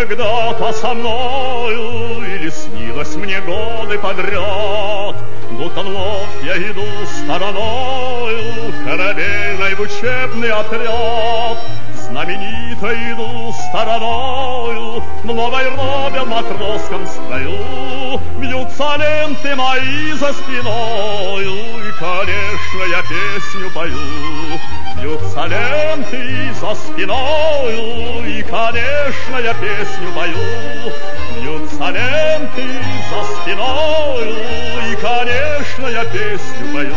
когда-то со мною, или снилось мне годы подряд, будто вновь я иду стороною корабельной в учебный отряд. Знаменито иду стороною в новой робе в матросском строю. Бьются ленты мои за спиною, и, конечно, я песню пою. Бьются ленты за спиною, и, конечно, я песню пою. Бьются ленты за спиною, и, конечно, я песню пою.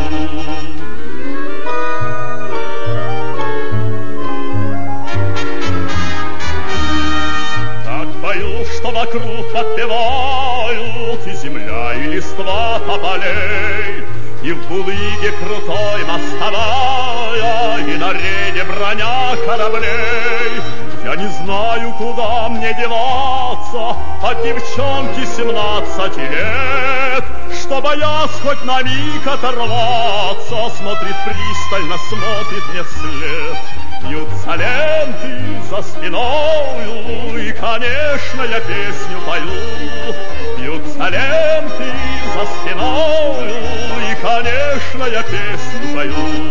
Что вокруг подпевают и земля, и листва тополей, и в булыге крутой мостовая, и на рейде броня кораблей. Я не знаю, куда мне деваться от девчонки 17 лет, что, боясь хоть на миг оторваться, смотрит пристально, смотрит мне вслед. Бьются ленты за спиною, и, конечно, я песню пою. Бьются ленты за спиною, и, конечно, я песню пою.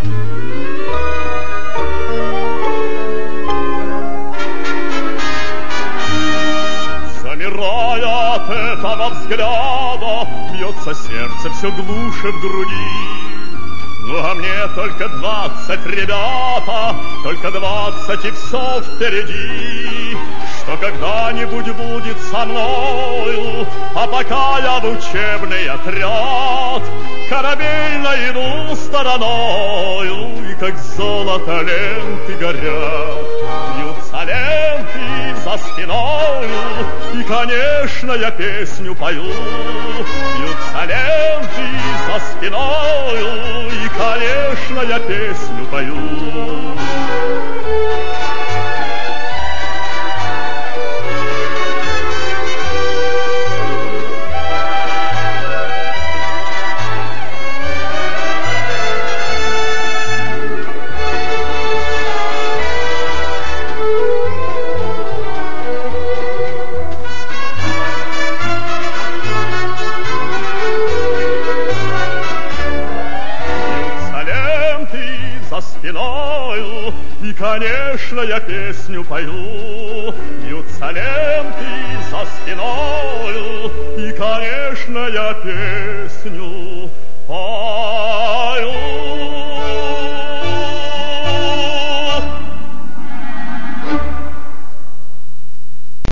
Замирая от этого взгляда, бьется сердце все глуше в груди. Ну, а мне только 20, ребята, только 20, и все впереди. Что когда-нибудь будет со мною, а пока я в учебный отряд корабельно иду стороною, и как золото ленты горят. Бьются ленты за спиною, и, конечно, я песню пою. Бьются ленты за спиною, и, конечно, я песню пою. И, конечно, я песню пою. Бьются ленты за спиною, и, конечно, я песню